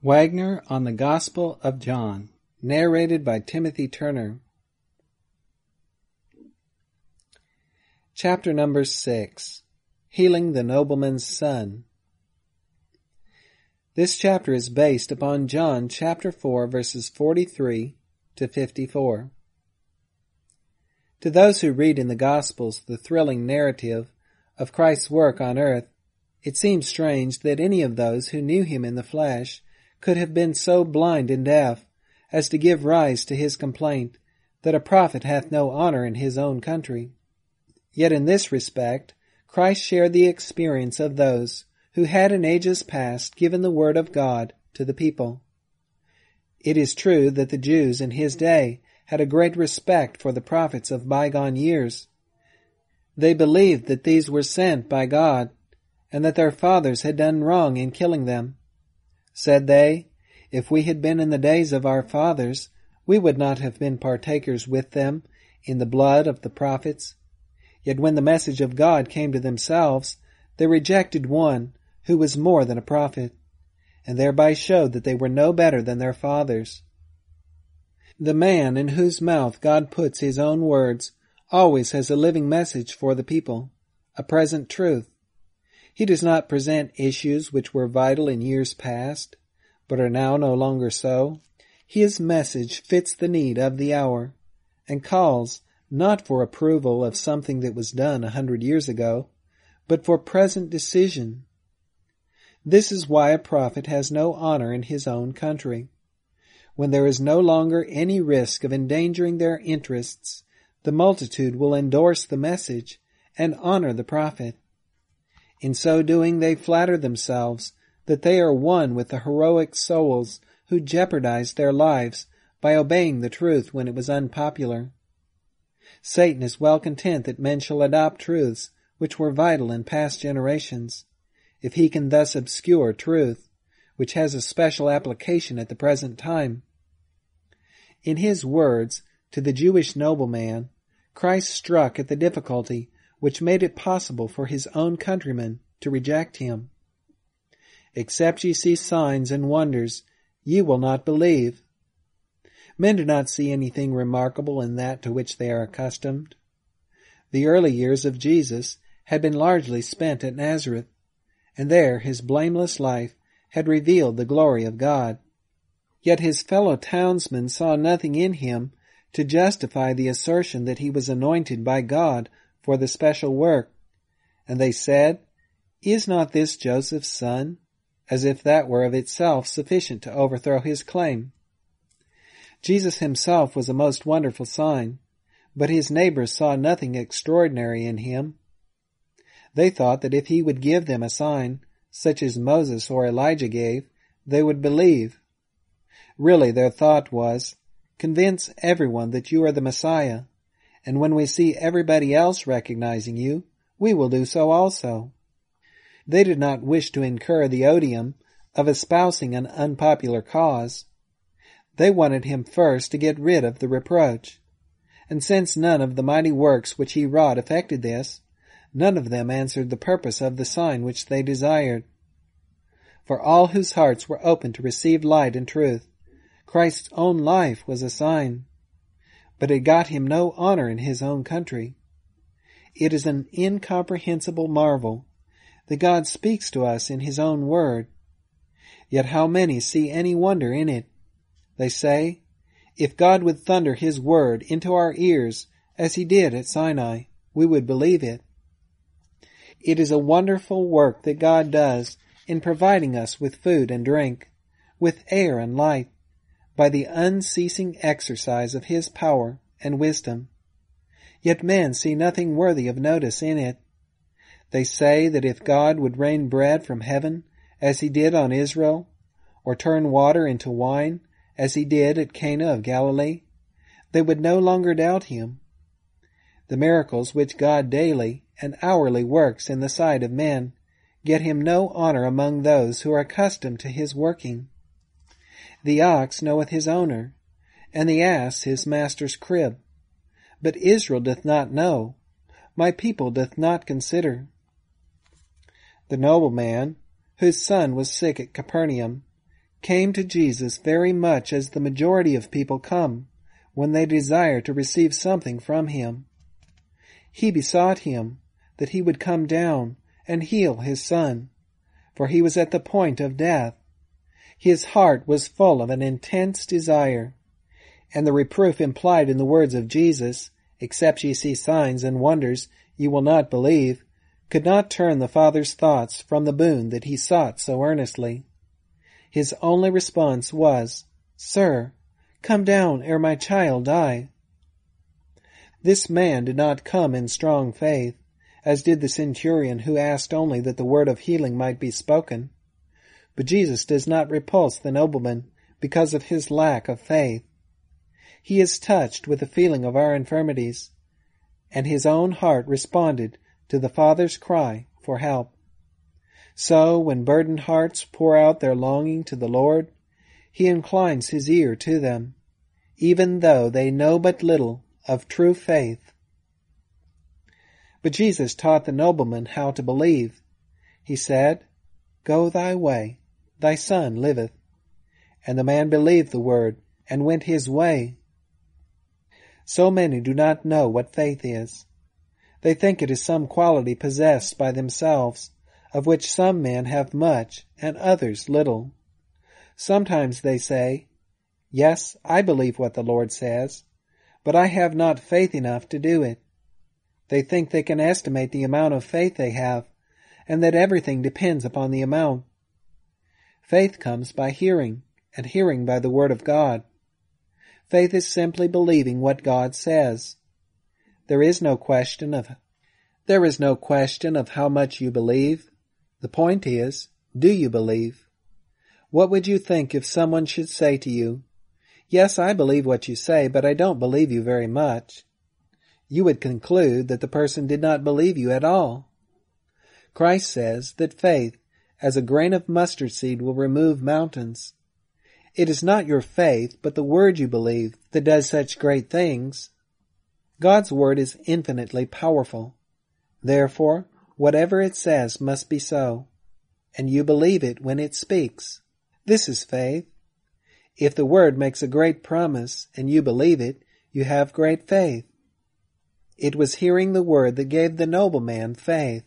Wagner on the Gospel of John, narrated by Timothy Turner. Chapter number 6, Healing the Nobleman's Son. This chapter is based upon John chapter 4, verses 43 to 54. To those who read in the Gospels the thrilling narrative of Christ's work on earth, it seems strange that any of those who knew him in the flesh could have been so blind and deaf as to give rise to his complaint that a prophet hath no honor in his own country. Yet in this respect, Christ shared the experience of those who had in ages past given the word of God to the people. It is true that the Jews in his day had a great respect for the prophets of bygone years. They believed that these were sent by God, and that their fathers had done wrong in killing them. Said they, if we had been in the days of our fathers, we would not have been partakers with them in the blood of the prophets. Yet when the message of God came to themselves, they rejected one who was more than a prophet, and thereby showed that they were no better than their fathers. The man in whose mouth God puts his own words always has a living message for the people, a present truth. He does not present issues which were vital in years past, but are now no longer so. His message fits the need of the hour, and calls not for approval of something that was done 100 years ago, but for present decision. This is why a prophet has no honor in his own country. When there is no longer any risk of endangering their interests, the multitude will endorse the message and honor the prophet. In so doing, they flatter themselves that they are one with the heroic souls who jeopardized their lives by obeying the truth when it was unpopular. Satan is well content that men shall adopt truths which were vital in past generations, if he can thus obscure truth, which has a special application at the present time. In his words to the Jewish nobleman, Christ struck at the difficulty which made it possible for his own countrymen to reject him. Except ye see signs and wonders, ye will not believe. Men do not see anything remarkable in that to which they are accustomed. The early years of Jesus had been largely spent at Nazareth, and there his blameless life had revealed the glory of God. Yet his fellow townsmen saw nothing in him to justify the assertion that he was anointed by God for the special work, and they said, Is not this Joseph's son? As if that were of itself sufficient to overthrow his claim. Jesus himself was a most wonderful sign, but his neighbors saw nothing extraordinary in him. They thought that if he would give them a sign, such as Moses or Elijah gave, they would believe. Really, their thought was, convince everyone that you are the Messiah, and when we see everybody else recognizing you, we will do so also. They did not wish to incur the odium of espousing an unpopular cause. They wanted him first to get rid of the reproach. And since none of the mighty works which he wrought effected this, none of them answered the purpose of the sign which they desired. For all whose hearts were open to receive light and truth, Christ's own life was a sign. But it got him no honor in his own country. It is an incomprehensible marvel that God speaks to us in his own word. Yet how many see any wonder in it? They say, if God would thunder his word into our ears as he did at Sinai, we would believe it. It is a wonderful work that God does in providing us with food and drink, with air and light, by the unceasing exercise of his power and wisdom. Yet men see nothing worthy of notice in it. They say that if God would rain bread from heaven, as he did on Israel, or turn water into wine, as he did at Cana of Galilee, they would no longer doubt him. The miracles which God daily and hourly works in the sight of men get him no honor among those who are accustomed to his working. The ox knoweth his owner, and the ass his master's crib. But Israel doth not know, my people doth not consider. The nobleman, whose son was sick at Capernaum, came to Jesus very much as the majority of people come when they desire to receive something from him. He besought him that he would come down and heal his son, for he was at the point of death. His heart was full of an intense desire, and the reproof implied in the words of Jesus, "Except ye see signs and wonders, ye will not believe," could not turn the Father's thoughts from the boon that he sought so earnestly. His only response was, "Sir, come down ere my child die." This man did not come in strong faith, as did the centurion who asked only that the word of healing might be spoken. But Jesus does not repulse the nobleman because of his lack of faith. He is touched with the feeling of our infirmities, and his own heart responded to the Father's cry for help. So, when burdened hearts pour out their longing to the Lord, he inclines his ear to them, even though they know but little of true faith. But Jesus taught the nobleman how to believe. He said, "Go thy way, thy son liveth." And the man believed the word and went his way. So many do not know what faith is. They think it is some quality possessed by themselves, of which some men have much and others little. Sometimes they say, "Yes, I believe what the Lord says, but I have not faith enough to do it." They think they can estimate the amount of faith they have, and that everything depends upon the amount. Faith comes by hearing, and hearing by the Word of God. Faith is simply believing what God says. There is no question of how much you believe. The point is, do you believe? What would you think if someone should say to you, "Yes, I believe what you say, but I don't believe you very much"? You would conclude that the person did not believe you at all. Christ says that faith, as a grain of mustard seed, will remove mountains. It is not your faith, but the word you believe, that does such great things. God's word is infinitely powerful. Therefore, whatever it says must be so, and you believe it when it speaks. This is faith. If the word makes a great promise and you believe it, you have great faith. It was hearing the word that gave the nobleman faith.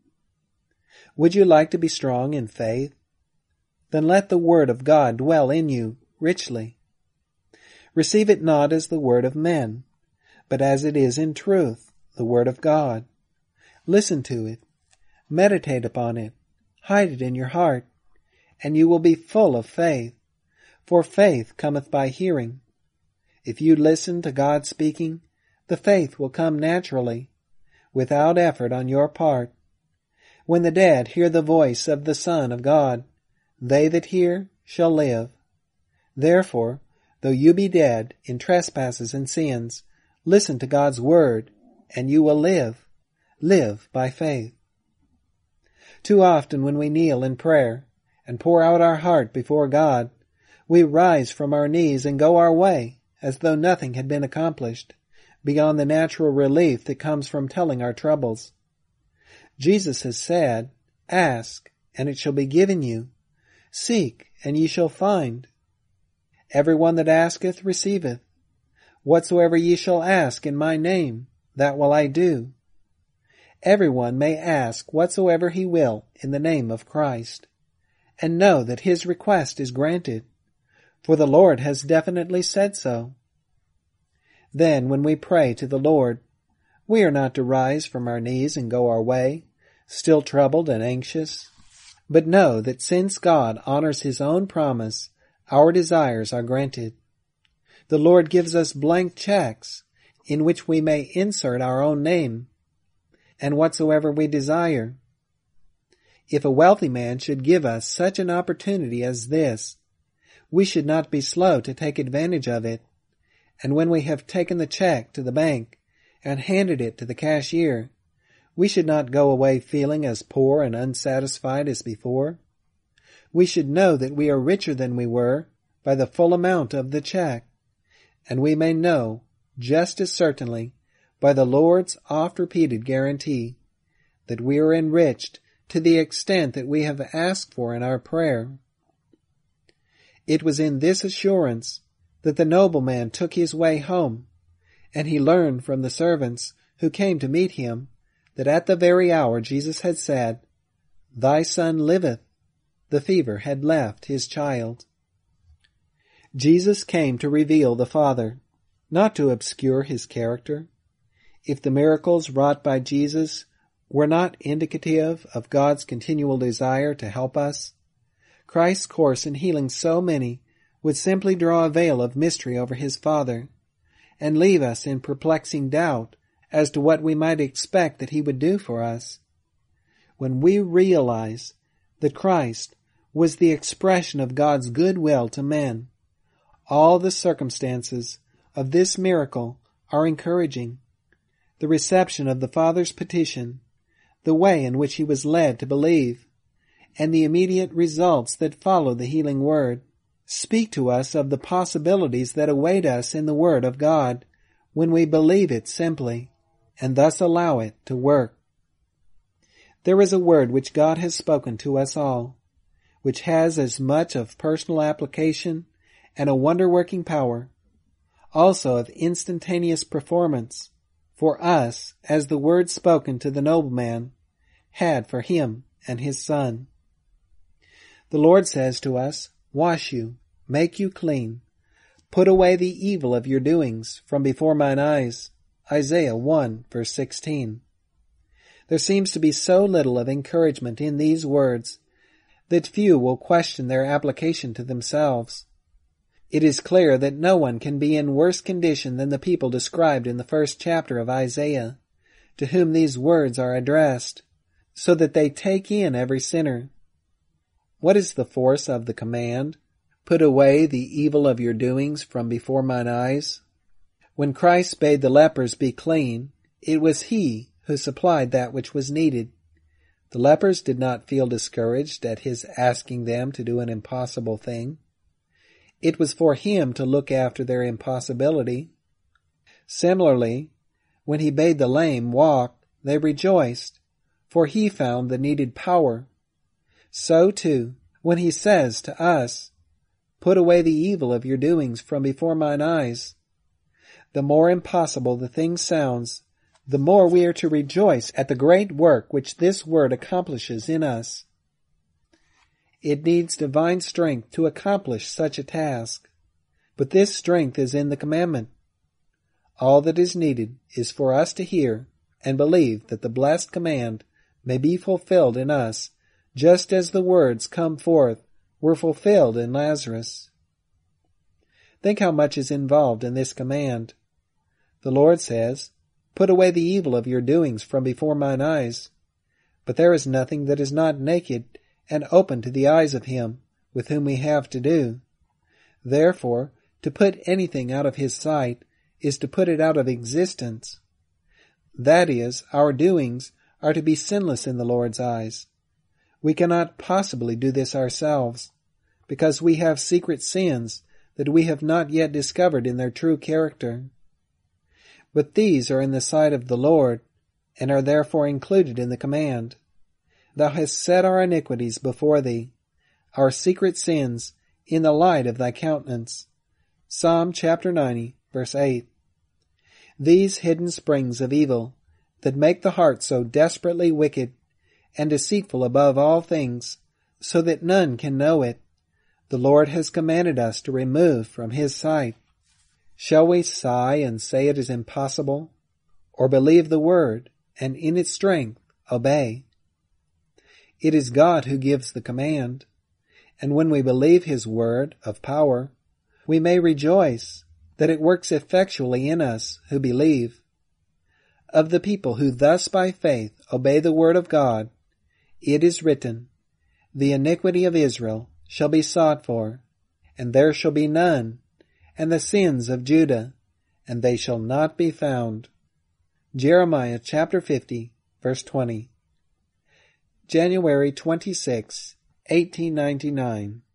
Would you like to be strong in faith? Then let the word of God dwell in you richly. Receive it not as the word of men, but as it is in truth, the word of God. Listen to it, meditate upon it, hide it in your heart, and you will be full of faith, for faith cometh by hearing. If you listen to God speaking, the faith will come naturally, without effort on your part. When the dead hear the voice of the Son of God, they that hear shall live. Therefore, though you be dead in trespasses and sins, listen to God's word, and you will live. Live by faith. Too often when we kneel in prayer and pour out our heart before God, we rise from our knees and go our way as though nothing had been accomplished, beyond the natural relief that comes from telling our troubles. Jesus has said, "Ask, and it shall be given you. Seek, and ye shall find. Every one that asketh receiveth. Whatsoever ye shall ask in my name, that will I do." Every one may ask whatsoever he will in the name of Christ, and know that his request is granted, for the Lord has definitely said so. Then, when we pray to the Lord, we are not to rise from our knees and go our way, still troubled and anxious, but know that since God honors his own promise, our desires are granted. The Lord gives us blank checks in which we may insert our own name, and whatsoever we desire. If a wealthy man should give us such an opportunity as this, we should not be slow to take advantage of it, and when we have taken the check to the bank and handed it to the cashier, we should not go away feeling as poor and unsatisfied as before. We should know that we are richer than we were by the full amount of the check, and we may know, just as certainly, by the Lord's oft-repeated guarantee, that we are enriched to the extent that we have asked for in our prayer. It was in this assurance that the nobleman took his way home, and he learned from the servants who came to meet him that at the very hour Jesus had said, "Thy son liveth," the fever had left his child. Jesus came to reveal the Father, not to obscure his character. If the miracles wrought by Jesus were not indicative of God's continual desire to help us, Christ's course in healing so many would simply draw a veil of mystery over his Father, and leave us in perplexing doubt as to what we might expect that he would do for us. When we realize that Christ was the expression of God's good will to men, all the circumstances of this miracle are encouraging. The reception of the Father's petition, the way in which he was led to believe, and the immediate results that follow the healing word speak to us of the possibilities that await us in the Word of God when we believe it simply, and thus allow it to work. There is a word which God has spoken to us all, which has as much of personal application and a wonder-working power, also of instantaneous performance, for us as the word spoken to the nobleman had for him and his son. The Lord says to us, "Wash you, make you clean, put away the evil of your doings from before mine eyes." Isaiah 1, verse 16. There seems to be so little of encouragement in these words that few will question their application to themselves. It is clear that no one can be in worse condition than the people described in the first chapter of Isaiah, to whom these words are addressed, so that they take in every sinner. What is the force of the command, "Put away the evil of your doings from before mine eyes"? When Christ bade the lepers be clean, it was he who supplied that which was needed. The lepers did not feel discouraged at his asking them to do an impossible thing. It was for him to look after their impossibility. Similarly, when he bade the lame walk, they rejoiced, for he found the needed power. So, too, when he says to us, "Put away the evil of your doings from before mine eyes," the more impossible the thing sounds, the more we are to rejoice at the great work which this word accomplishes in us. It needs divine strength to accomplish such a task, but this strength is in the commandment. All that is needed is for us to hear and believe that the blessed command may be fulfilled in us, just as the words come forth were fulfilled in Lazarus. Think how much is involved in this command. The Lord says, "Put away the evil of your doings from before mine eyes." But there is nothing that is not naked and open to the eyes of him with whom we have to do. Therefore, to put anything out of his sight is to put it out of existence. That is, our doings are to be sinless in the Lord's eyes. We cannot possibly do this ourselves, because we have secret sins that we have not yet discovered in their true character. But these are in the sight of the Lord, and are therefore included in the command. Thou hast set our iniquities before thee, our secret sins in the light of thy countenance. Psalm chapter 90, verse 8. These hidden springs of evil that make the heart so desperately wicked and deceitful above all things, so that none can know it, the Lord has commanded us to remove from his sight. Shall we sigh and say it is impossible, or believe the word and in its strength obey? It is God who gives the command, and when we believe his word of power, we may rejoice that it works effectually in us who believe. Of the people who thus by faith obey the word of God, it is written, "The iniquity of Israel shall be sought for, and there shall be none, and the sins of Judah, and they shall not be found." Jeremiah chapter 50, verse 20. January 26, 1899.